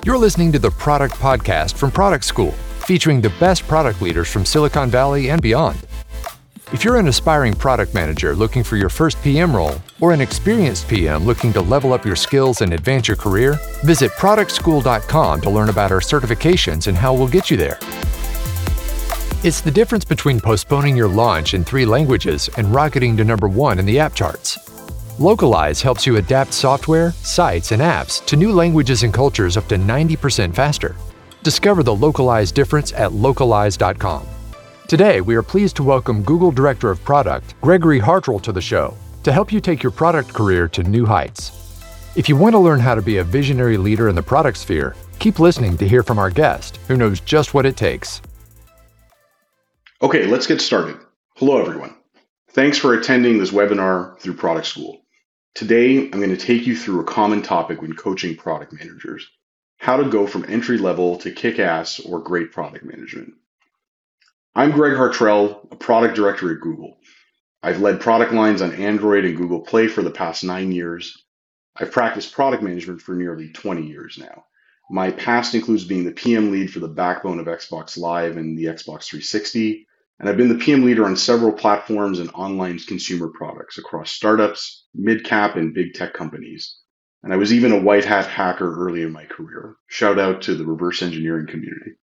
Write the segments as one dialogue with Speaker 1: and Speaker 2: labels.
Speaker 1: You're listening to the Product Podcast from Product School, featuring the best product leaders from Silicon Valley and beyond. If you're an aspiring product manager looking for your first PM role, or an experienced PM looking to level up your skills and advance your career, visit productschool.com to learn about our certifications and how we'll get you there. It's the difference between postponing your launch in 3 languages and rocketing to number 1 in the app charts. Localize helps you adapt software, sites, and apps to new languages and cultures up to 90% faster. Discover the Localize difference at localize.com. Today, we are pleased to welcome Google Director of Product, Gregory Hartrell, to the show to help you take your product career to new heights. If you want to learn how to be a visionary leader in the product sphere, keep listening to hear from our guest, who knows just what it takes.
Speaker 2: Okay, let's get started. Hello, everyone. Thanks for attending this webinar through Product School. Today, I'm going to take you through a common topic when coaching product managers: how to go from entry level to kick-ass or great product management. I'm Greg Hartrell, a product director at Google. I've led product lines on Android and Google Play for the past 9 years. I've practiced product management for nearly 20 years now. My past includes being the PM lead for the backbone of Xbox Live and the Xbox 360. And I've been the PM leader on several platforms and online consumer products across startups, mid-cap, and big tech companies. And I was even a white hat hacker early in my career. Shout out to the reverse engineering community.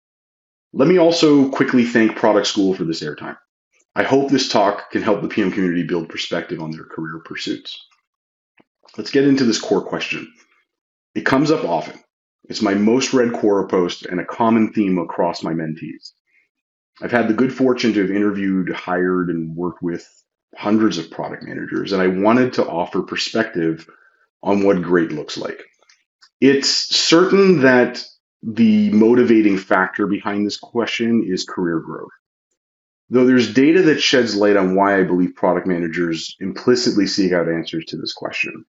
Speaker 2: Let me also quickly thank Product School for this airtime. I hope this talk can help the PM community build perspective on their career pursuits. Let's get into this core question. It comes up often. It's my most read Quora post and a common theme across my mentees. I've had the good fortune to have interviewed, hired, and worked with hundreds of product managers, and I wanted to offer perspective on what great looks like. It's certain that the motivating factor behind this question is career growth. Though there's data that sheds light on why I believe product managers implicitly seek out answers to this question.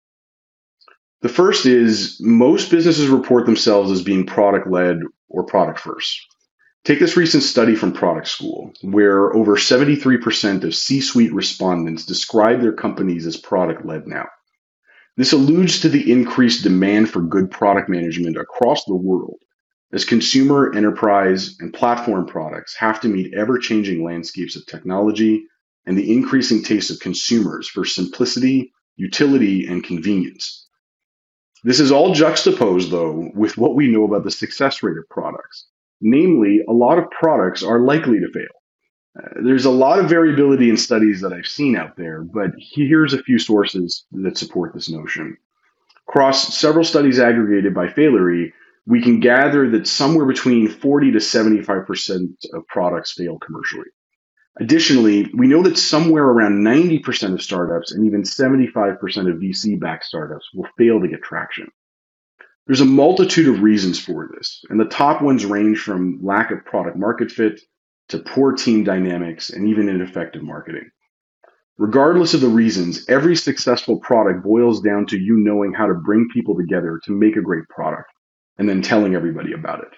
Speaker 2: The first is most businesses report themselves as being product-led or product-first. Take this recent study from Product School, where over 73% of C-suite respondents describe their companies as product-led now. This alludes to the increased demand for good product management across the world, as consumer, enterprise, and platform products have to meet ever-changing landscapes of technology and the increasing taste of consumers for simplicity, utility, and convenience. This is all juxtaposed, though, with what we know about the success rate of products. Namely, a lot of products are likely to fail. There's a lot of variability in studies that I've seen out there, but here's a few sources that support this notion. Across several studies aggregated by Failery, we can gather that somewhere between 40 to 75% of products fail commercially. Additionally, we know that somewhere around 90% of startups and even 75% of VC-backed startups will fail to get traction. There's a multitude of reasons for this, and the top ones range from lack of product market fit to poor team dynamics and even ineffective marketing. Regardless of the reasons, every successful product boils down to you knowing how to bring people together to make a great product and then telling everybody about it.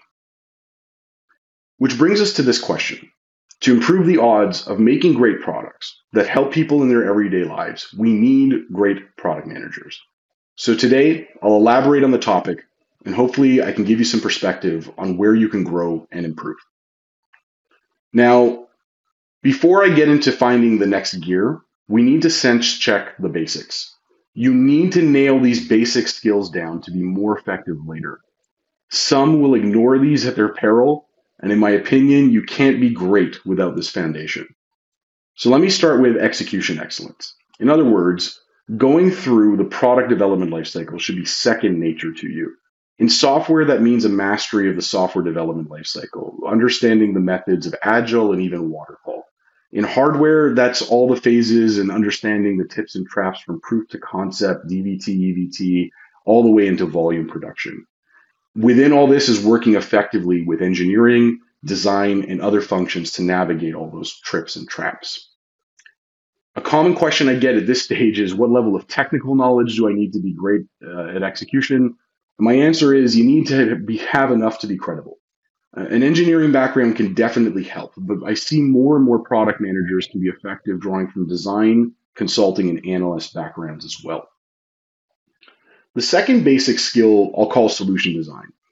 Speaker 2: Which brings us to this question. To improve the odds of making great products that help people in their everyday lives, we need great product managers. So today, I'll elaborate on the topic, and hopefully I can give you some perspective on where you can grow and improve. Now, before I get into finding the next gear, we need to sense check the basics. You need to nail these basic skills down to be more effective later. Some will ignore these at their peril, and in my opinion, you can't be great without this foundation. So let me start with execution excellence. In other words, going through the product development lifecycle should be second nature to you. In software, that means a mastery of the software development lifecycle, understanding the methods of Agile and even Waterfall. In hardware, that's all the phases and understanding the tips and traps from proof to concept, DVT, EVT, all the way into volume production. Within all this is working effectively with engineering, design, and other functions to navigate all those trips and traps. A common question I get at this stage is, what level of technical knowledge do I need to be great at execution? My answer is you need to have enough to be credible. An engineering background can definitely help, but I see more and more product managers can be effective drawing from design, consulting, and analyst backgrounds as well. The second basic skill I'll call solution design.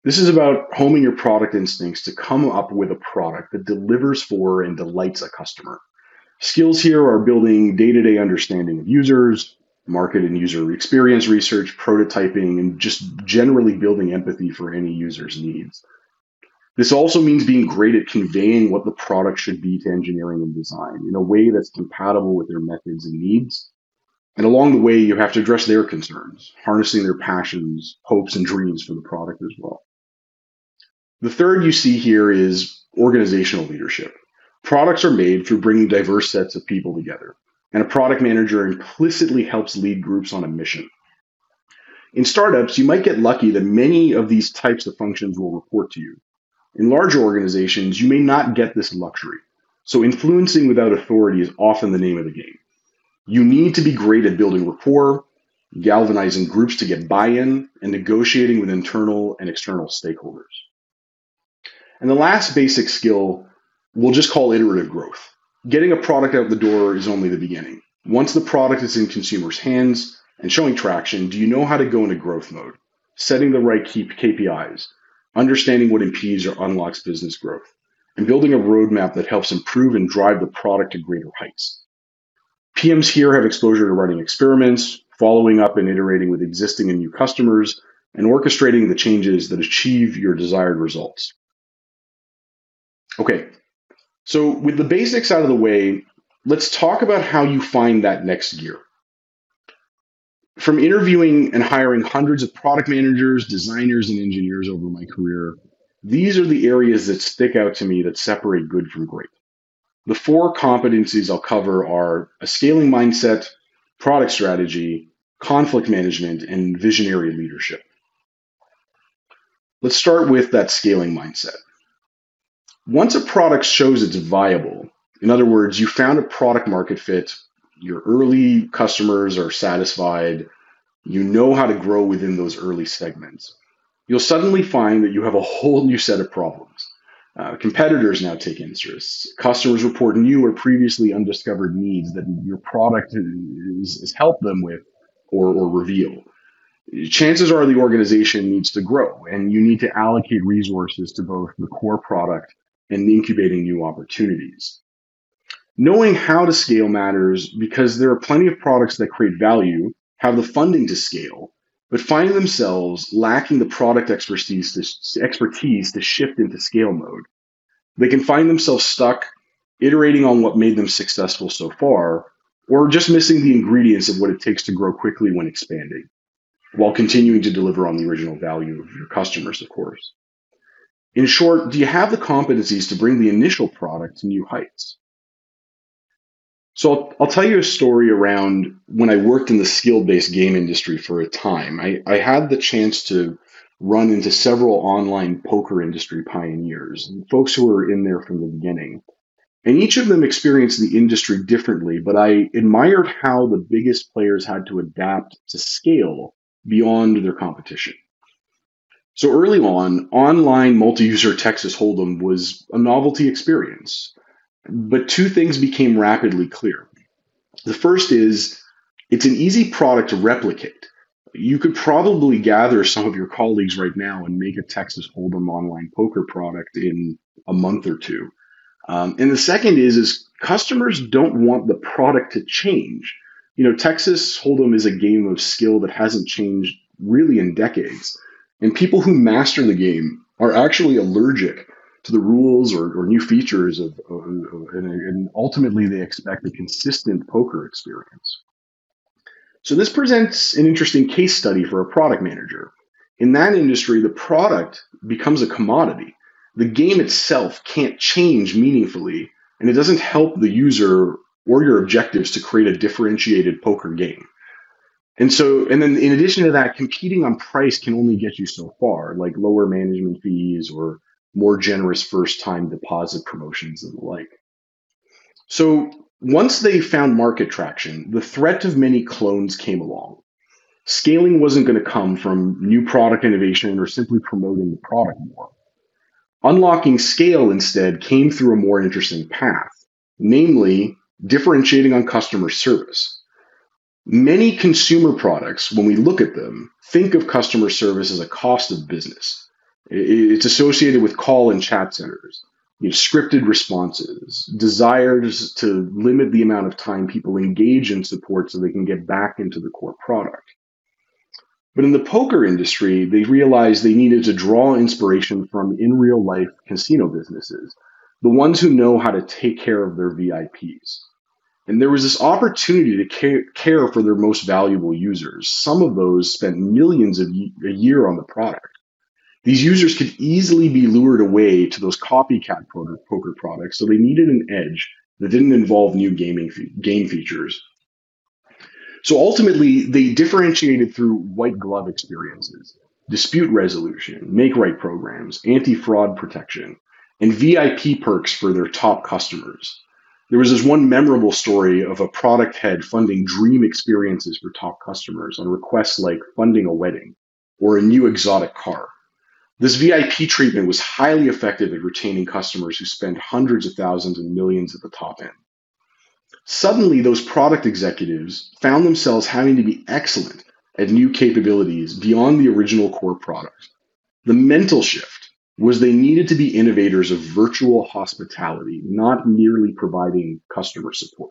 Speaker 2: This is about homing your product instincts to come up with a product that delivers for and delights a customer. Skills here are building day-to-day understanding of users, market and user experience research, prototyping, and just generally building empathy for any user's needs. This also means being great at conveying what the product should be to engineering and design in a way that's compatible with their methods and needs. And along the way, you have to address their concerns, harnessing their passions, hopes, and dreams for the product as well. The third you see here is organizational leadership. Products are made through bringing diverse sets of people together, and a product manager implicitly helps lead groups on a mission. In startups, you might get lucky that many of these types of functions will report to you. In larger organizations, you may not get this luxury, so influencing without authority is often the name of the game. You need to be great at building rapport, galvanizing groups to get buy-in, and negotiating with internal and external stakeholders. And the last basic skill we'll just call iterative growth. Getting a product out the door is only the beginning. Once the product is in consumers' hands and showing traction, do you know how to go into growth mode, setting the right KPIs, understanding what impedes or unlocks business growth, and building a roadmap that helps improve and drive the product to greater heights. PMs here have exposure to running experiments, following up and iterating with existing and new customers, and orchestrating the changes that achieve your desired results. Okay, so with the basics out of the way, let's talk about how you find that next gear. From interviewing and hiring hundreds of product managers, designers, and engineers over my career, these are the areas that stick out to me that separate good from great. The 4 competencies I'll cover are a scaling mindset, product strategy, conflict management, and visionary leadership. Let's start with that scaling mindset. Once a product shows it's viable, in other words, you found a product market fit, your early customers are satisfied, you know how to grow within those early segments, you'll suddenly find that you have a whole new set of problems. Competitors now take interest. Customers report new or previously undiscovered needs that your product has helped them with or reveal. Chances are the organization needs to grow, and you need to allocate resources to both the core product and incubating new opportunities. Knowing how to scale matters because there are plenty of products that create value, have the funding to scale, but find themselves lacking the product expertise to shift into scale mode. They can find themselves stuck, iterating on what made them successful so far, or just missing the ingredients of what it takes to grow quickly when expanding, while continuing to deliver on the original value of your customers, of course. In short, do you have the competencies to bring the initial product to new heights? So I'll tell you a story around when I worked in the skill-based game industry for a time. I had the chance to run into several online poker industry pioneers, folks who were in there from the beginning. And each of them experienced the industry differently, but I admired how the biggest players had to adapt to scale beyond their competition. So early on, online multi-user Texas Hold'em was a novelty experience. But 2 things became rapidly clear. The first is it's an easy product to replicate. You could probably gather some of your colleagues right now and make a Texas Hold'em online poker product in a month or 2. And the second is customers don't want the product to change. Texas Hold'em is a game of skill that hasn't changed really in decades. And people who master the game are actually allergic to the rules or new features and ultimately they expect a consistent poker experience. So this presents an interesting case study for a product manager. In that industry, the product becomes a commodity. The game itself can't change meaningfully, and it doesn't help the user or your objectives to create a differentiated poker game. And then in addition to that, competing on price can only get you so far, like lower management fees or more generous first-time deposit promotions and the like. So once they found market traction, the threat of many clones came along. Scaling wasn't going to come from new product innovation or simply promoting the product more. Unlocking scale instead came through a more interesting path, namely differentiating on customer service. Many consumer products, when we look at them, think of customer service as a cost of business. It's associated with call and chat centers, scripted responses, desires to limit the amount of time people engage in support so they can get back into the core product. But in the poker industry, they realized they needed to draw inspiration from in real life casino businesses, the ones who know how to take care of their VIPs. And there was this opportunity to care for their most valuable users. Some of those spent millions a year on the product. These users could easily be lured away to those copycat poker products, so they needed an edge that didn't involve new game features. So ultimately, they differentiated through white glove experiences, dispute resolution, make-right programs, anti-fraud protection, and VIP perks for their top customers. There was this one memorable story of a product head funding dream experiences for top customers on requests like funding a wedding or a new exotic car. This VIP treatment was highly effective at retaining customers who spend hundreds of thousands and millions at the top end. Suddenly, those product executives found themselves having to be excellent at new capabilities beyond the original core product. The mental shift was they needed to be innovators of virtual hospitality, not merely providing customer support.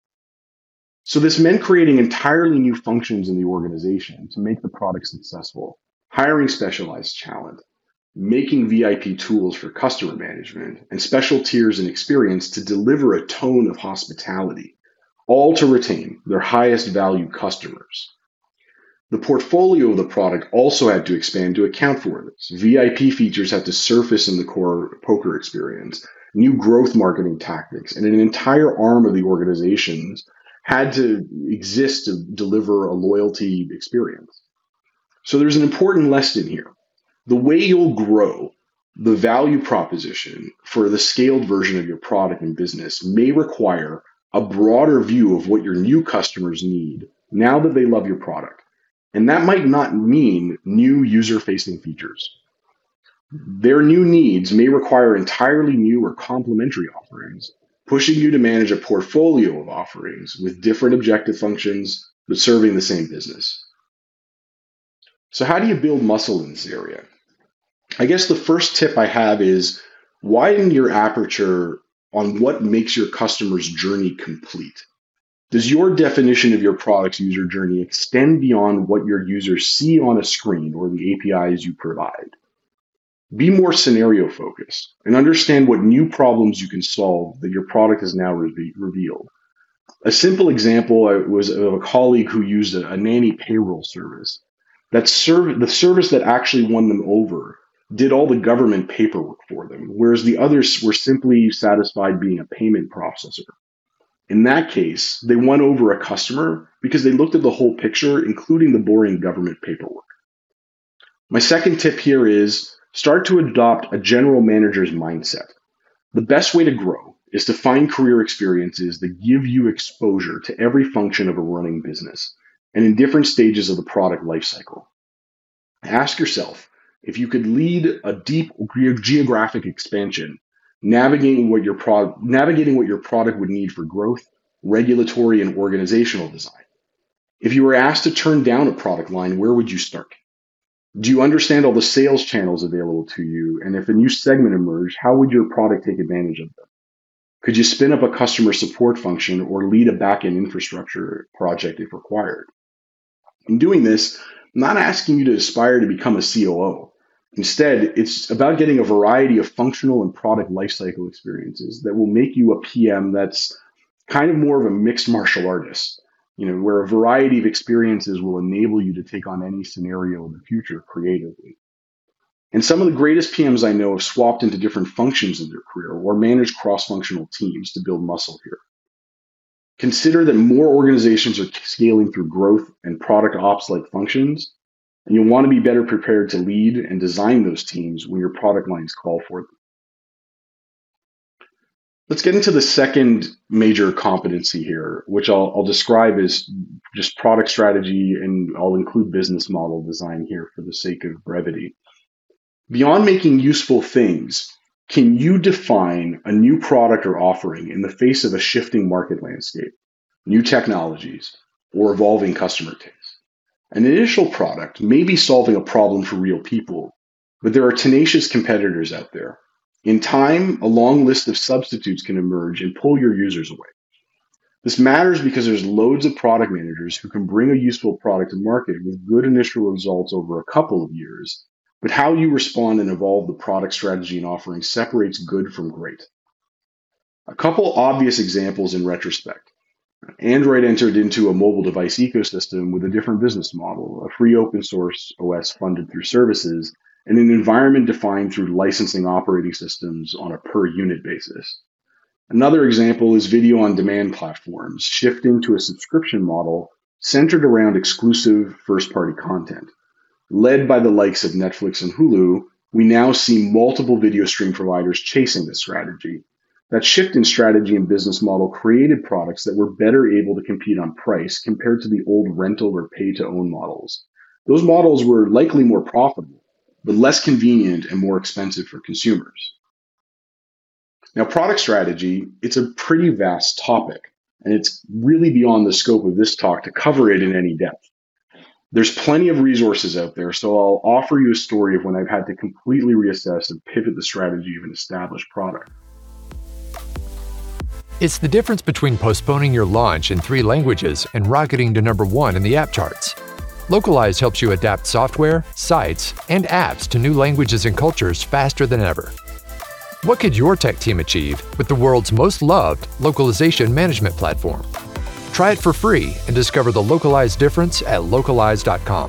Speaker 2: So this meant creating entirely new functions in the organization to make the product successful, hiring specialized talent, making VIP tools for customer management, and special tiers and experience to deliver a tone of hospitality, all to retain their highest value customers. The portfolio of the product also had to expand to account for this. VIP features had to surface in the core poker experience, new growth marketing tactics, and an entire arm of the organizations had to exist to deliver a loyalty experience. So there's an important lesson here. The way you'll grow the value proposition for the scaled version of your product and business may require a broader view of what your new customers need now that they love your product. And that might not mean new user-facing features. Their new needs may require entirely new or complementary offerings, pushing you to manage a portfolio of offerings with different objective functions, but serving the same business. So how do you build muscle in this area? I guess the first tip I have is widen your aperture on what makes your customer's journey complete. Does your definition of your product's user journey extend beyond what your users see on a screen or the APIs you provide? Be more scenario focused and understand what new problems you can solve that your product has now revealed. A simple example was of a colleague who used a nanny payroll service. The service that actually won them over did all the government paperwork for them, whereas the others were simply satisfied being a payment processor. In that case, they won over a customer because they looked at the whole picture, including the boring government paperwork. My second tip here is start to adopt a general manager's mindset. The best way to grow is to find career experiences that give you exposure to every function of a running business and in different stages of the product lifecycle. Ask yourself, if you could lead a deep geographic expansion, navigating what your product would need for growth, regulatory, and organizational design. If you were asked to turn down a product line, where would you start? Do you understand all the sales channels available to you? And if a new segment emerged, how would your product take advantage of them? Could you spin up a customer support function or lead a back-end infrastructure project if required? In doing this, I'm not asking you to aspire to become a COO. Instead, it's about getting a variety of functional and product lifecycle experiences that will make you a PM that's kind of more of a mixed martial artist, where a variety of experiences will enable you to take on any scenario in the future creatively. And some of the greatest PMs I know have swapped into different functions in their career or managed cross-functional teams to build muscle here. Consider that more organizations are scaling through growth and product ops-like functions, and you'll want to be better prepared to lead and design those teams when your product lines call for them. Let's get into the second major competency here, which I'll describe as just product strategy, and I'll include business model design here for the sake of brevity. Beyond making useful things, can you define a new product or offering in the face of a shifting market landscape, new technologies, or evolving customer tastes? An initial product may be solving a problem for real people, but there are tenacious competitors out there. In time, a long list of substitutes can emerge and pull your users away. This matters because there's loads of product managers who can bring a useful product to market with good initial results over a couple of years, but how you respond and evolve the product strategy and offering separates good from great. A couple obvious examples in retrospect. Android entered into a mobile device ecosystem with a different business model, a free open source OS funded through services, and an environment defined through licensing operating systems on a per unit basis. Another example is video on demand platforms shifting to a subscription model centered around exclusive first party content. Led by the likes of Netflix and Hulu, we now see multiple video stream providers chasing this strategy. That shift in strategy and business model created products that were better able to compete on price compared to the old rental or pay to own models. Those models were likely more profitable, but less convenient and more expensive for consumers. Now, product strategy, it's a pretty vast topic, and it's really beyond the scope of this talk to cover it in any depth. There's plenty of resources out there, so I'll offer you a story of when I've had to completely reassess and pivot the strategy of an established product.
Speaker 1: It's the difference between postponing your launch in 3 languages and rocketing to number 1 in the app charts. Localize helps you adapt software, sites, and apps to new languages and cultures faster than ever. What could your tech team achieve with the world's most loved localization management platform? Try it for free and discover the Localize difference at localize.com.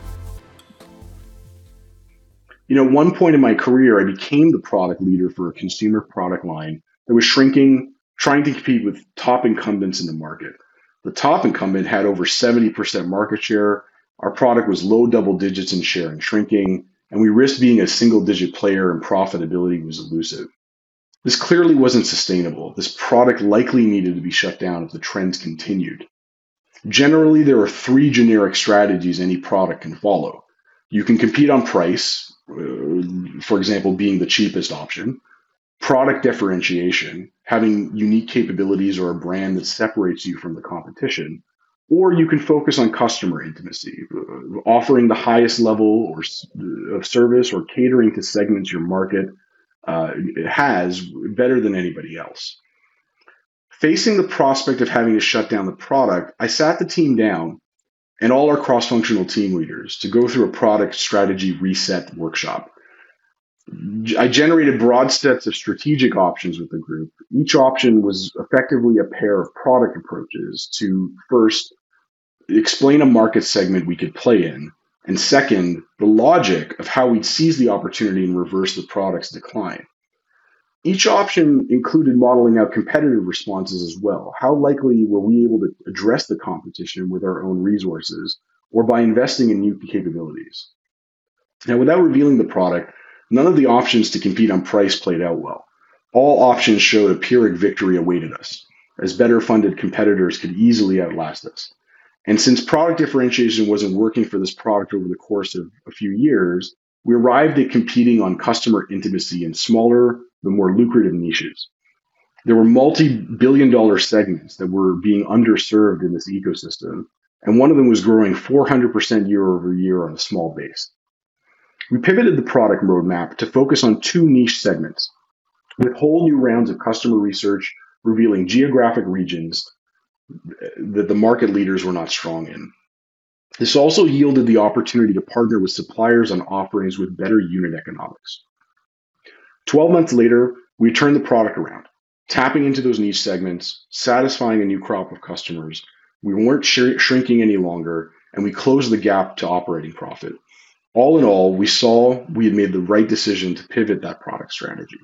Speaker 2: At one point in my career, I became the product leader for a consumer product line that was shrinking, trying to compete with top incumbents in the market. The top incumbent had over 70% market share. Our product was low double digits in share and shrinking, and we risked being a single-digit player and profitability was elusive. This clearly wasn't sustainable. This product likely needed to be shut down if the trends continued. Generally, there are 3 generic strategies any product can follow. You can compete on price, for example, being the cheapest option, product differentiation, having unique capabilities or a brand that separates you from the competition, or you can focus on customer intimacy, offering the highest level of service or catering to segments your market has better than anybody else. Facing the prospect of having to shut down the product, I sat the team down and all our cross-functional team leaders to go through a product strategy reset workshop. I generated broad sets of strategic options with the group. Each option was effectively a pair of product approaches to, first, explain a market segment we could play in, and second, the logic of how we'd seize the opportunity and reverse the product's decline. Each option included modeling out competitive responses as well. How likely were we able to address the competition with our own resources or by investing in new capabilities? Now, without revealing the product, none of the options to compete on price played out well. All options showed a Pyrrhic victory awaited us, as better funded competitors could easily outlast us. And since product differentiation wasn't working for this product over the course of a few years, we arrived at competing on customer intimacy in smaller, but more lucrative niches. There were multi-billion-dollar segments that were being underserved in this ecosystem, and one of them was growing 400% year over year on a small base. We pivoted the product roadmap to focus on 2 niche segments, with whole new rounds of customer research revealing geographic regions that the market leaders were not strong in. This also yielded the opportunity to partner with suppliers on offerings with better unit economics. 12 months later, we turned the product around, tapping into those niche segments, satisfying a new crop of customers. We weren't shrinking any longer, and we closed the gap to operating profit. All in all, we saw we had made the right decision to pivot that product strategy.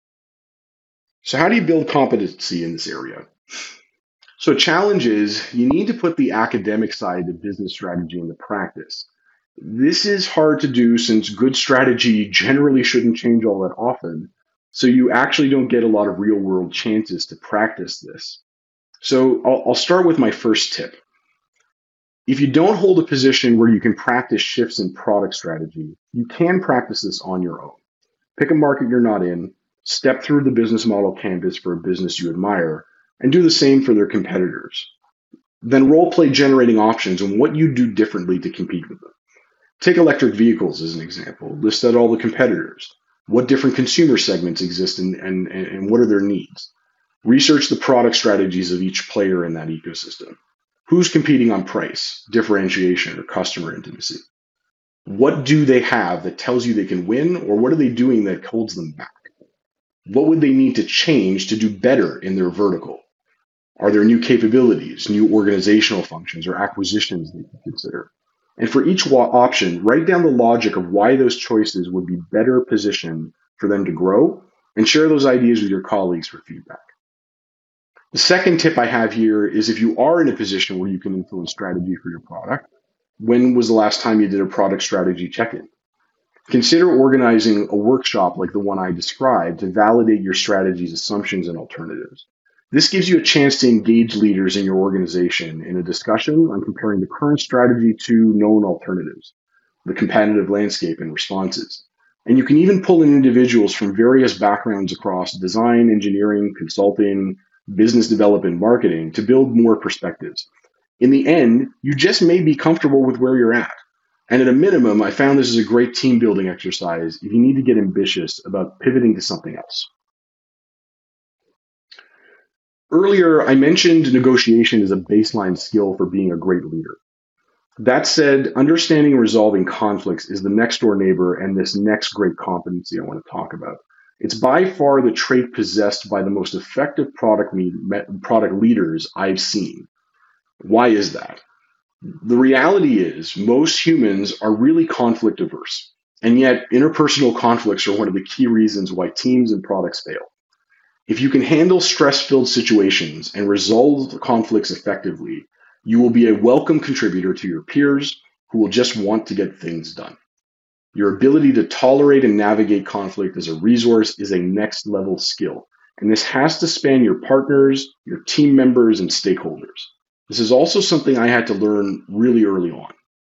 Speaker 2: So how do you build competency in this area? So challenge is you need to put the academic side of business strategy into practice. This is hard to do since good strategy generally shouldn't change all that often. So you actually don't get a lot of real world chances to practice this. So I'll start with my first tip. If you don't hold a position where you can practice shifts in product strategy, you can practice this on your own. Pick a market you're not in, step through the business model canvas for a business you admire, and do the same for their competitors. Then role play generating options on what you do differently to compete with them. Take electric vehicles as an example. List out all the competitors. What different consumer segments exist and what are their needs? Research the product strategies of each player in that ecosystem. Who's competing on price, differentiation, or customer intimacy? What do they have that tells you they can win, or what are they doing that holds them back? What would they need to change to do better in their vertical? Are there new capabilities, new organizational functions, or acquisitions that you can consider? And for each option, write down the logic of why those choices would be better positioned for them to grow, and share those ideas with your colleagues for feedback. The second tip I have here is if you are in a position where you can influence strategy for your product, when was the last time you did a product strategy check-in? Consider organizing a workshop like the one I described to validate your strategy's assumptions and alternatives. This gives you a chance to engage leaders in your organization in a discussion on comparing the current strategy to known alternatives, the competitive landscape and responses. And you can even pull in individuals from various backgrounds across design, engineering, consulting, business development, marketing to build more perspectives. In the end, you just may be comfortable with where you're at. And at a minimum, I found this is a great team building exercise if you need to get ambitious about pivoting to something else. Earlier, I mentioned negotiation as a baseline skill for being a great leader. That said, understanding and resolving conflicts is the next door neighbor and this next great competency I want to talk about. It's by far the trait possessed by the most effective product leaders I've seen. Why is that? The reality is most humans are really conflict averse, and yet interpersonal conflicts are one of the key reasons why teams and products fail. If you can handle stress-filled situations and resolve conflicts effectively, you will be a welcome contributor to your peers who will just want to get things done. Your ability to tolerate and navigate conflict as a resource is a next level skill, and this has to span your partners, your team members, and stakeholders. This is also something I had to learn really early on.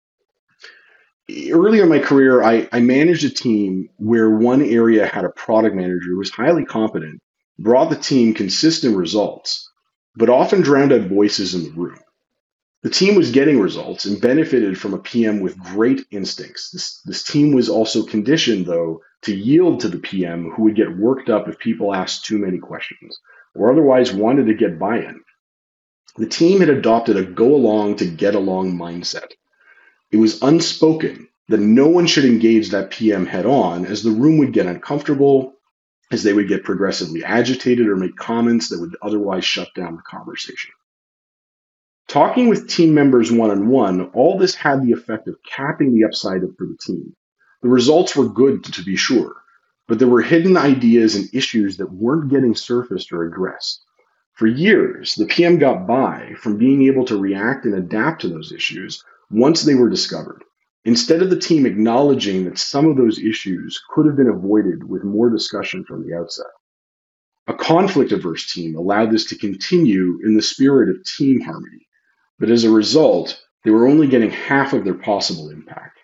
Speaker 2: Early in my career, I managed a team where one area had a product manager who was highly competent, brought the team consistent results, but often drowned out voices in the room. The team was getting results and benefited from a PM with great instincts. This team was also conditioned, though, to yield to the PM who would get worked up if people asked too many questions or otherwise wanted to get buy-in. The team had adopted a go-along to get-along mindset. It was unspoken that no one should engage that PM head-on, as the room would get uncomfortable, as they would get progressively agitated or make comments that would otherwise shut down the conversation. Talking with team members one-on-one, all this had the effect of capping the upside for the team. The results were good, to be sure, but there were hidden ideas and issues that weren't getting surfaced or addressed. For years, the PM got by from being able to react and adapt to those issues once they were discovered, instead of the team acknowledging that some of those issues could have been avoided with more discussion from the outset. A conflict-averse team allowed this to continue in the spirit of team harmony, but as a result, they were only getting half of their possible impact.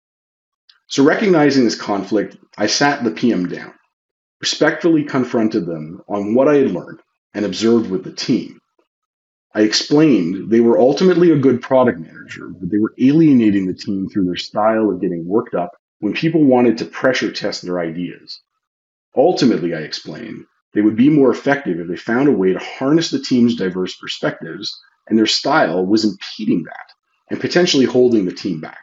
Speaker 2: So recognizing this conflict, I sat the PM down, respectfully confronted them on what I had learned, and observed with the team. I explained they were ultimately a good product manager, but they were alienating the team through their style of getting worked up when people wanted to pressure test their ideas. Ultimately, I explained, they would be more effective if they found a way to harness the team's diverse perspectives, and their style was impeding that and potentially holding the team back.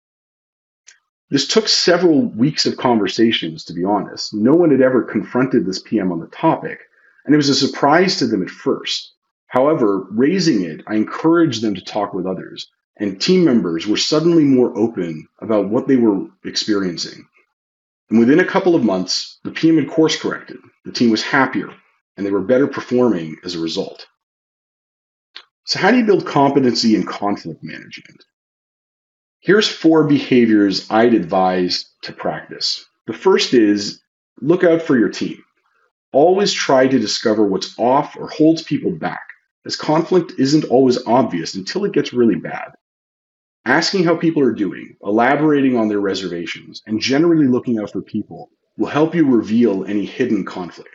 Speaker 2: This took several weeks of conversations, to be honest. No one had ever confronted this PM on the topic, and it was a surprise to them at first. However, raising it, I encouraged them to talk with others, and team members were suddenly more open about what they were experiencing. And within a couple of months, the PM had course corrected, the team was happier, and they were better performing as a result. So how do you build competency in conflict management? Here's 4 behaviors I'd advise to practice. The first is look out for your team. Always try to discover what's off or holds people back, as conflict isn't always obvious until it gets really bad. Asking how people are doing, elaborating on their reservations, and generally looking out for people will help you reveal any hidden conflict.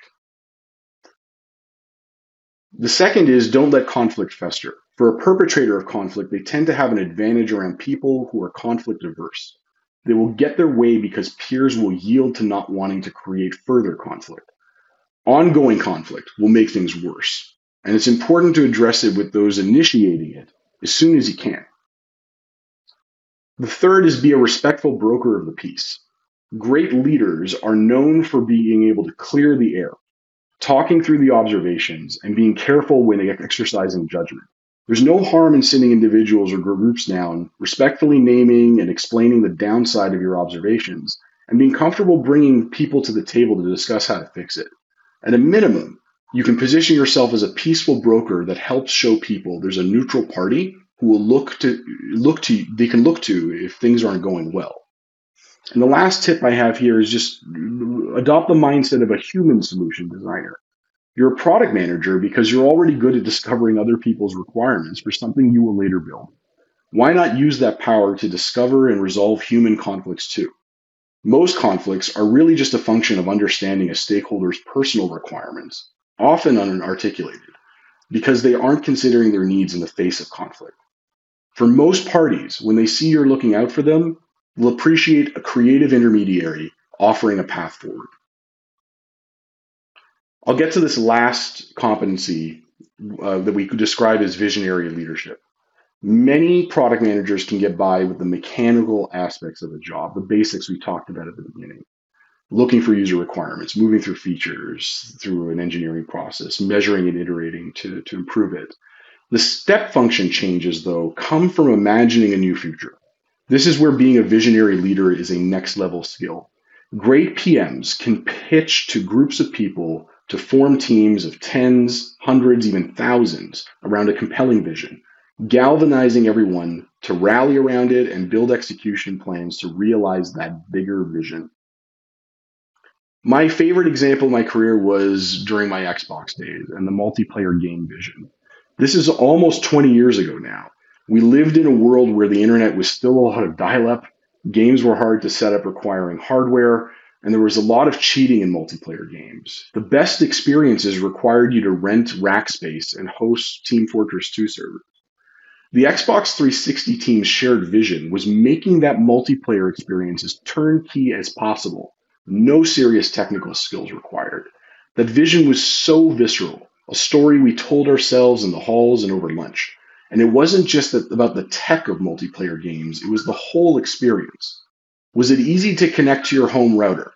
Speaker 2: The second is don't let conflict fester. For a perpetrator of conflict, they tend to have an advantage around people who are conflict averse. They will get their way because peers will yield to not wanting to create further conflict. Ongoing conflict will make things worse, and it's important to address it with those initiating it as soon as you can. The third is be a respectful broker of the peace. Great leaders are known for being able to clear the air, talking through the observations, and being careful when exercising judgment. There's no harm in sitting individuals or groups down, respectfully naming and explaining the downside of your observations, and being comfortable bringing people to the table to discuss how to fix it. At a minimum, you can position yourself as a peaceful broker that helps show people there's a neutral party who will they can look to if things aren't going well. And the last tip I have here is just adopt the mindset of a human solution designer. You're a product manager because you're already good at discovering other people's requirements for something you will later build. Why not use that power to discover and resolve human conflicts too? Most conflicts are really just a function of understanding a stakeholder's personal requirements, often unarticulated, because they aren't considering their needs in the face of conflict. For most parties, when they see you're looking out for them, they'll appreciate a creative intermediary offering a path forward. I'll get to this last competency that we could describe as visionary leadership. Many product managers can get by with the mechanical aspects of the job, the basics we talked about at the beginning. Looking for user requirements, moving through features through an engineering process, measuring and iterating to improve it. The step function changes, though, come from imagining a new future. This is where being a visionary leader is a next level skill. Great PMs can pitch to groups of people to form teams of tens, hundreds, even thousands around a compelling vision, galvanizing everyone to rally around it and build execution plans to realize that bigger vision. My favorite example of my career was during my Xbox days and the multiplayer game vision. This is almost 20 years ago now. We lived in a world where the internet was still a lot of dial-up, games were hard to set up requiring hardware, and there was a lot of cheating in multiplayer games. The best experiences required you to rent rack space and host Team Fortress 2 servers. The Xbox 360 team's shared vision was making that multiplayer experience as turnkey as possible. No serious technical skills required. That vision was so visceral, a story we told ourselves in the halls and over lunch. And it wasn't just about the tech of multiplayer games, it was the whole experience. Was it easy to connect to your home router,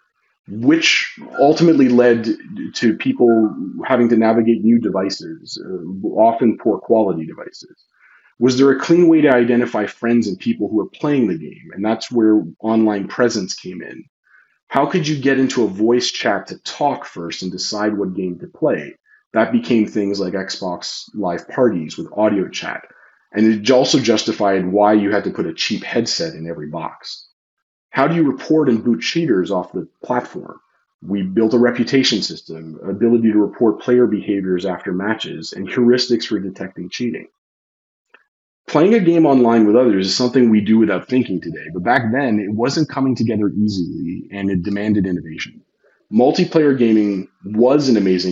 Speaker 2: which ultimately led to people having to navigate new devices, often poor quality devices? Was there a clean way to identify friends and people who were playing the game? And that's where online presence came in. How could you get into a voice chat to talk first and decide what game to play? That became things like Xbox Live parties with audio chat. And it also justified why you had to put a cheap headset in every box. How do you report and boot cheaters off the platform? We built a reputation system, ability to report player behaviors after matches, and heuristics for detecting cheating. Playing a game online with others is something we do without thinking today, but back then it wasn't coming together easily and it demanded innovation. Multiplayer gaming was an amazing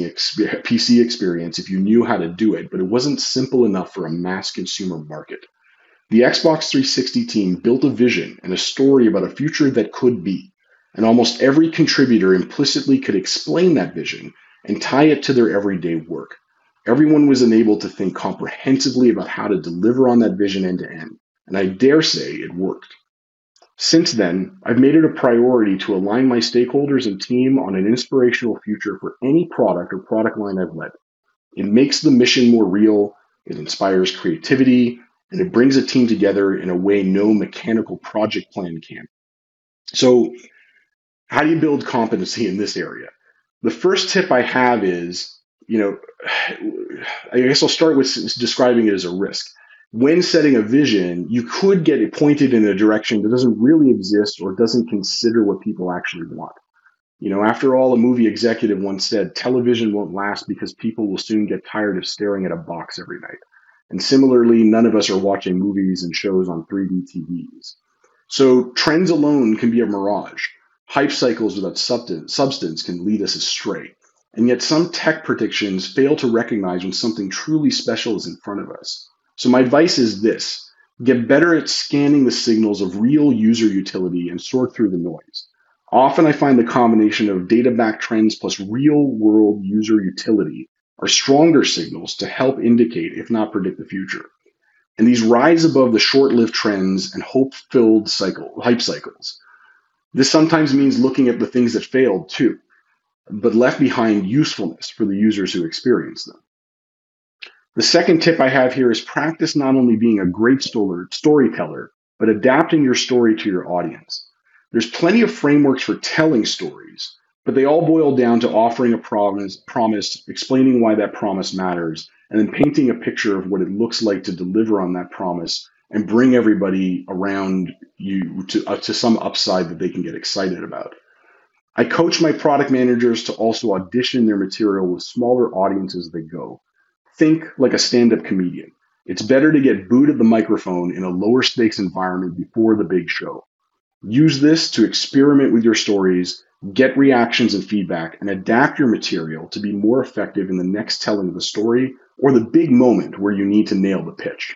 Speaker 2: PC experience if you knew how to do it, but it wasn't simple enough for a mass consumer market. The Xbox 360 team built a vision and a story about a future that could be, and almost every contributor implicitly could explain that vision and tie it to their everyday work. Everyone was enabled to think comprehensively about how to deliver on that vision end to end, and I dare say it worked. Since then, I've made it a priority to align my stakeholders and team on an inspirational future for any product or product line I've led. It makes the mission more real, it inspires creativity, and it brings a team together in a way no mechanical project plan can. So, how do you build competency in this area? The first tip I have is, I guess I'll start with describing it as a risk. When setting a vision, you could get it pointed in a direction that doesn't really exist or doesn't consider what people actually want. After all, a movie executive once said, television won't last because people will soon get tired of staring at a box every night. And similarly, none of us are watching movies and shows on 3D TVs. So trends alone can be a mirage. Hype cycles without substance can lead us astray. And yet some tech predictions fail to recognize when something truly special is in front of us. So my advice is this: Get better at scanning the signals of real user utility and sort through the noise. Often I find the combination of data-backed trends plus real-world user utility are stronger signals to help indicate, if not predict, the future. And these rise above the short-lived trends and hope-filled hype cycles. This sometimes means looking at the things that failed too, but left behind usefulness for the users who experience them. The second tip I have here is practice not only being a great storyteller, but adapting your story to your audience. There's plenty of frameworks for telling stories, but they all boil down to offering a promise, explaining why that promise matters, and then painting a picture of what it looks like to deliver on that promise and bring everybody around you to some upside that they can get excited about. I coach my product managers to also audition their material with smaller audiences as they go. Think like a stand-up comedian. It's better to get booed at the microphone in a lower stakes environment before the big show. Use this to experiment with your stories, get reactions and feedback, and adapt your material to be more effective in the next telling of the story or the big moment where you need to nail the pitch.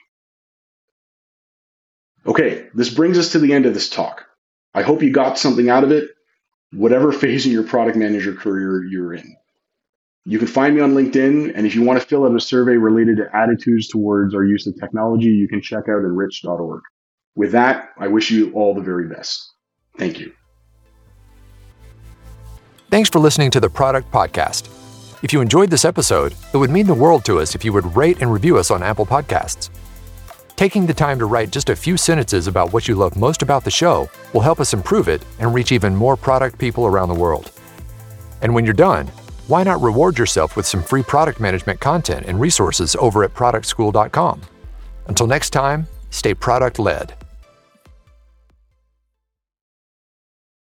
Speaker 2: Okay, this brings us to the end of this talk. I hope you got something out of it, whatever phase in your product manager career you're in. You can find me on LinkedIn, and if you want to fill out a survey related to attitudes towards our use of technology, you can check out enrich.org. With that, I wish you all the very best. Thank you.
Speaker 1: Thanks for listening to the Product Podcast. If you enjoyed this episode, it would mean the world to us if you would rate and review us on Apple Podcasts. Taking the time to write just a few sentences about what you love most about the show will help us improve it and reach even more product people around the world. And when you're done, why not reward yourself with some free product management content and resources over at productschool.com? Until next time, stay product-led.